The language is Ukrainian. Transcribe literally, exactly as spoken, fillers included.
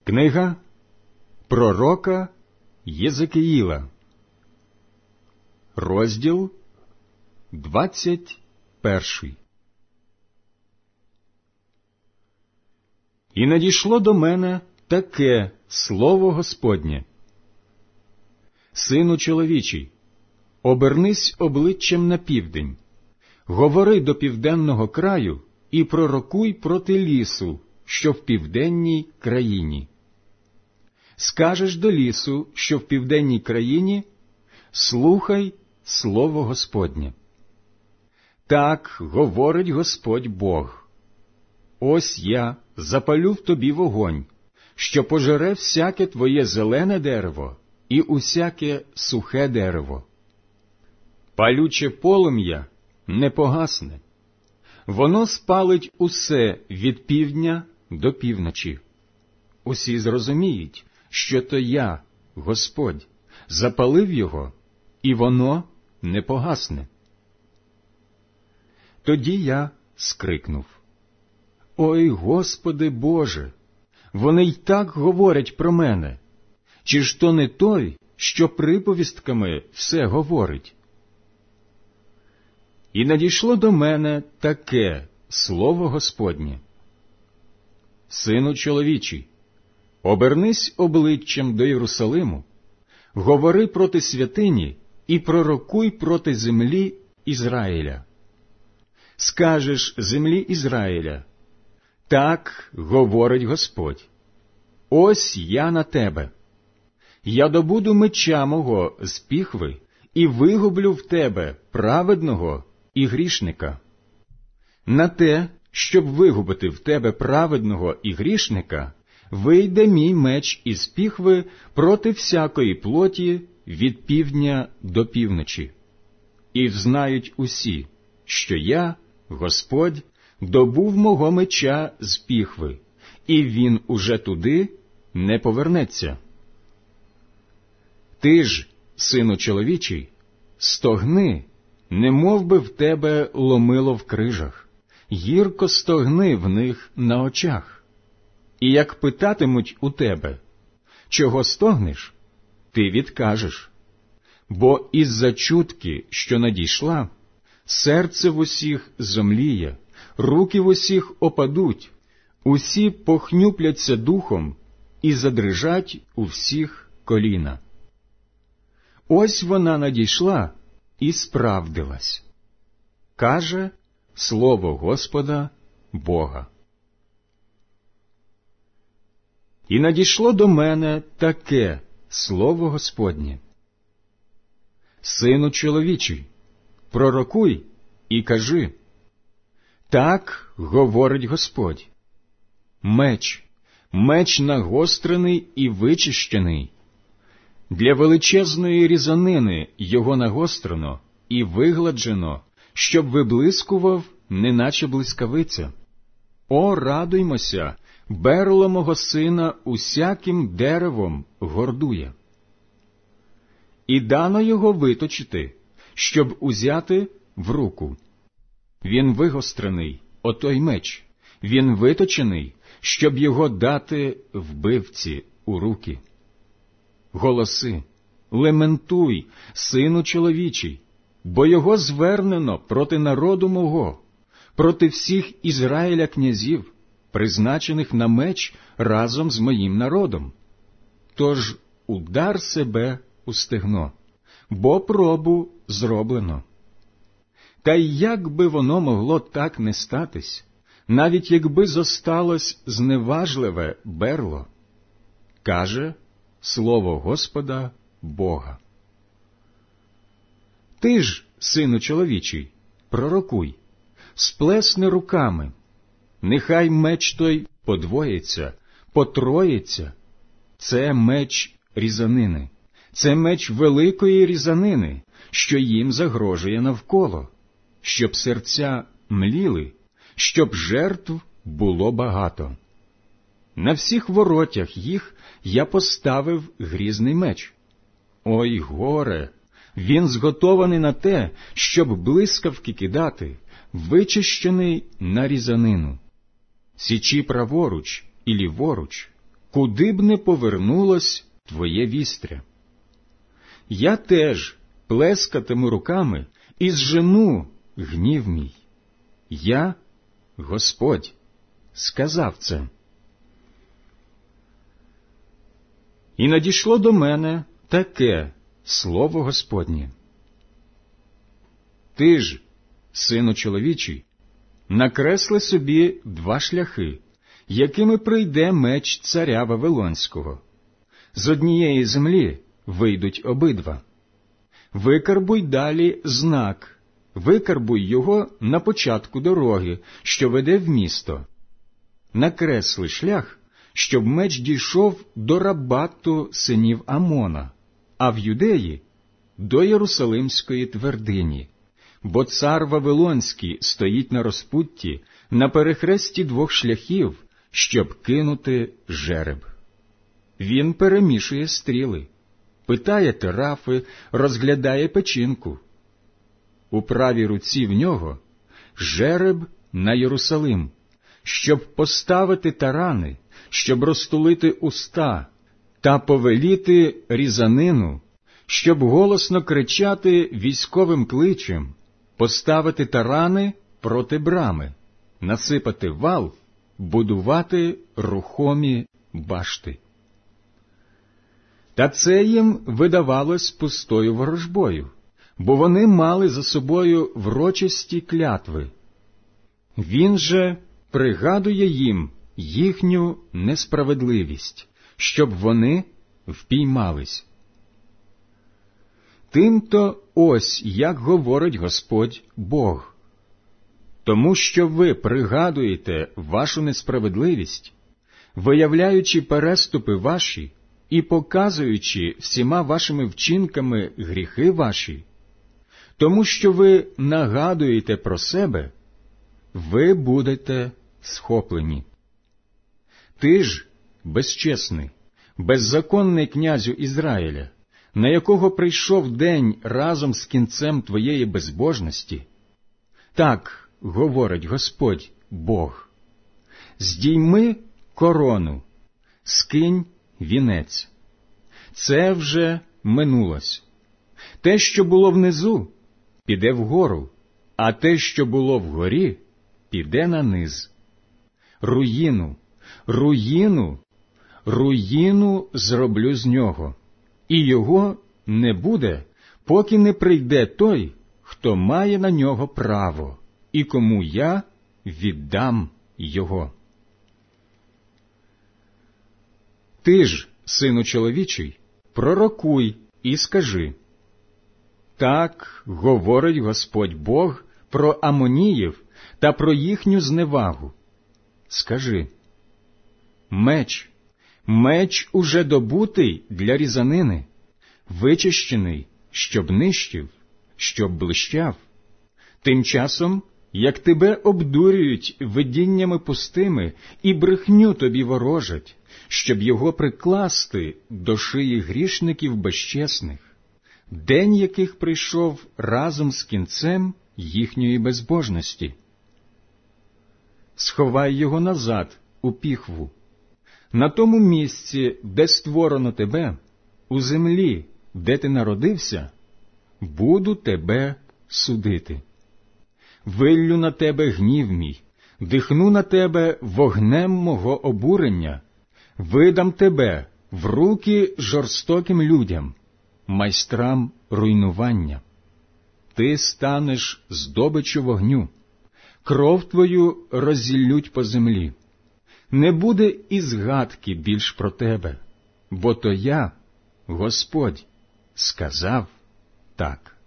Книга пророка Єзекіїла, розділ двадцять перший. І надійшло до мене таке слово Господнє: Сину чоловічий, обернись обличчям на південь, говори до південного краю і пророкуй проти лісу, що в південній країні. Скажеш до лісу, що в південній країні, слухай слово Господнє. Так говорить Господь Бог: ось я запалю в тобі вогонь, що пожере всяке твоє зелене дерево і усяке сухе дерево. Палюче полум'я не погасне, воно спалить усе від півдня до півночі. Усі зрозуміють, що то я, Господь, запалив його, і воно не погасне. Тоді я скрикнув: Ой, Господи Боже, вони й так говорять про мене. Чи ж то не той, що приповістками все говорить? І надійшло до мене таке слово Господнє: Сину чоловічий, обернись обличчям до Єрусалиму, говори проти святині і пророкуй проти землі Ізраїля. Скажеш землі Ізраїля: так говорить Господь, ось я на тебе. Я добуду меча мого з піхви і вигублю в тебе праведного і грішника. На те, щоб вигубити в тебе праведного і грішника, вийде мій меч із піхви проти всякої плоті від півдня до півночі. І взнають усі, що я, Господь, добув мого меча з піхви, і він уже туди не повернеться. Ти ж, сину чоловічий, стогни, немов би в тебе ломило в крижах, гірко стогни в них на очах. І як питатимуть у тебе: чого стогнеш? Ти відкажеш. Бо із-за чутки, що надійшла, серце в усіх зомліє, руки в усіх опадуть, усі похнюпляться духом і задрижать у всіх коліна. Ось вона надійшла і справдилась, каже слово Господа Бога. І надійшло до мене таке слово Господнє: Сину чоловічий, пророкуй і кажи: так говорить Господь, меч, меч нагострений і вичищений, для величезної різанини його нагострено і вигладжено, щоб виблискував, неначе блискавиця. О, радуймося, берло мого сина усяким деревом гордує. І дано його виточити, щоб узяти в руку. Він вигострений, отой меч, він виточений, щоб його дати вбивці у руки. Голоси, лементуй, сину чоловічий, бо його звернено проти народу мого, проти всіх Ізраїля князів, призначених на меч разом з моїм народом. Тож удар себе у стегно, бо пробу зроблено. Та й як би воно могло так не статись, навіть якби зосталось зневажливе берло, каже слово Господа Бога. Ти ж, сину чоловічий, пророкуй, сплесни руками, нехай меч той подвоїться, потроїться. Це меч різанини, це меч великої різанини, що їм загрожує навколо, щоб серця мліли, щоб жертв було багато. На всіх воротях їх я поставив грізний меч. Ой, горе! Він зготований на те, щоб блискавки кидати, вичищений на різанину. Січі праворуч і ліворуч, куди б не повернулось твоє вістря. Я теж плескатиму руками і зжену гнів мій. Я, Господь, сказав це. І надійшло до мене таке слово Господнє. Ти ж, сину чоловічий, накресли собі два шляхи, якими прийде меч царя Вавилонського. З однієї землі вийдуть обидва. Викарбуй далі знак, викарбуй його на початку дороги, що веде в місто. Накресли шлях, щоб меч дійшов до Рабату синів Амона, а в Юдеї – до Єрусалимської твердині, бо цар Вавилонський стоїть на розпутті, на перехресті двох шляхів, щоб кинути жереб. Він перемішує стріли, питає терафи, розглядає печінку. У правій руці в нього жереб на Єрусалим, щоб поставити тарани, щоб розтулити уста та повеліти різанину, щоб голосно кричати військовим кличем, поставити тарани проти брами, насипати вал, будувати рухомі башти. Та це їм видавалось пустою ворожбою, бо вони мали за собою врочисті клятви. Він же пригадує їм їхню несправедливість, щоб вони впіймались. Тим-то ось як говорить Господь Бог. Тому що ви пригадуєте вашу несправедливість, виявляючи переступи ваші і показуючи всіма вашими вчинками гріхи ваші, тому що ви нагадуєте про себе, ви будете схоплені. Ти ж, безчесний, беззаконний князю Ізраїля, на якого прийшов день разом з кінцем твоєї безбожності, так говорить Господь Бог: здійми корону, скинь вінець. Це вже минулось. Те, що було внизу, піде вгору, а те, що було вгорі, піде на низ. Руїну, руїну, руїну зроблю з нього, і його не буде, поки не прийде той, хто має на нього право, і кому я віддам його. Ти ж, сину чоловічий, пророкуй і скажи: так говорить Господь Бог про Амоніїв та про їхню зневагу. Скажи: меч, меч уже добутий для різанини, вичищений, щоб нищив, щоб блищав. Тим часом, як тебе обдурюють видіннями пустими і брехню тобі ворожать, щоб його прикласти до шиї грішників безчесних, день яких прийшов разом з кінцем їхньої безбожності. Сховай його назад у піхву, на тому місці, де створено тебе, у землі, де ти народився, буду тебе судити. Виллю на тебе гнів мій, дихну на тебе вогнем мого обурення, видам тебе в руки жорстоким людям, майстрам руйнування. Ти станеш здобиччю вогню, кров твою розіллють по землі. Не буде і згадки більш про тебе, бо то я, Господь, сказав так.